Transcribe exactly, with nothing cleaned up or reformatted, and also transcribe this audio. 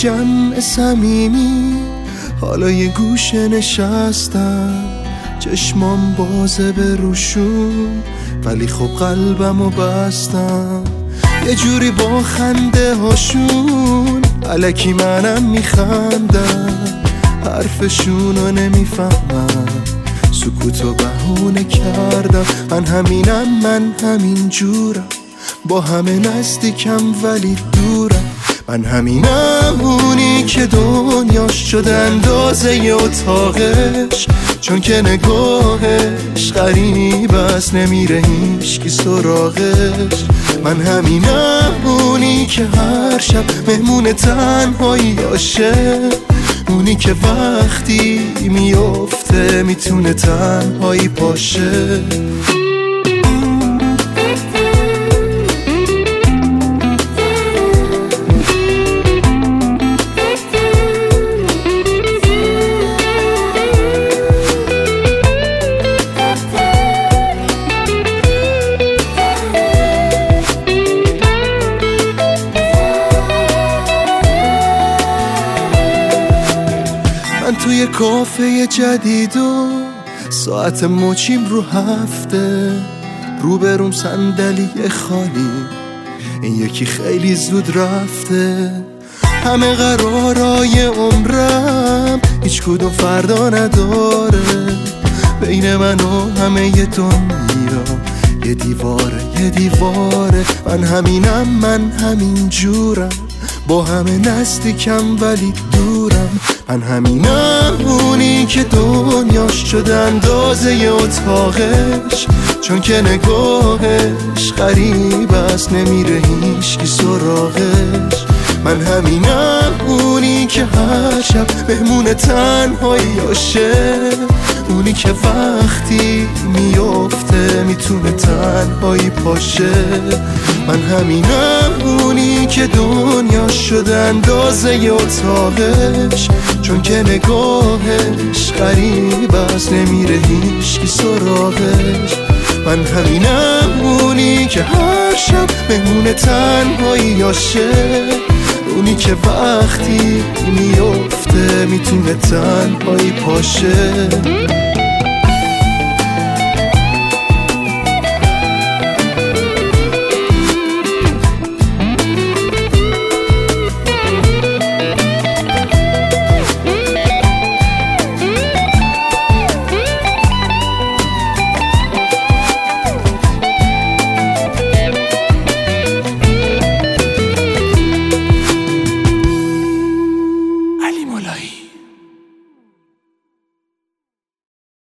جمع صمیمی، حالا یه گوشه نشستم، چشمام بازه به روشون، ولی خب قلبمو بستم. یه جوری با خنده هاشون الکی منم میخندم، حرفشونو نمیفهمم، سکوتو بهونه کردم. من همینم، من همین جورم، با همه نزدیکم ولی دورم. من همینم، اونی که دنیاش شده اندازه ی اتاقش، چون که نگاهش غریب است، نمیره هیچکی سراغش. من همینم، اونی که هر شب مهمون تنهاییاشه، اونی که وقتی میفته میتونه تنهایی باشه. من توی کافه جدید و ساعت مچیم رو هفته، رو بروم صندلی خالی، این یکی خیلی زود رفته. همه قرارای عمرم هیچ کدوم فردا نداره، بین من و همه ی دنیا یه دیواره یه دیواره. من همینم، من همین جورم، با همه نزدیکم ولی دورم. من همینم، اونی که دنیاش شده اندازه ی اتاقش، چون که نگاهش غریب است، نمیره هیچکی سراغش. من همینم، اونی که هر شب مهمون تنهاییاشه، اونی که وقتی میفته میتونه تنهایی باشه. من همینم، اونی که دنیا شده اندازه ی اتاقش، چون که نگاهش غریب است، نمیره هیچکی سراغش. من همینم، اونی که هر شب مهمون تنهاییاشه، اونی که وقتی میفته میتونه تنهایی باشه.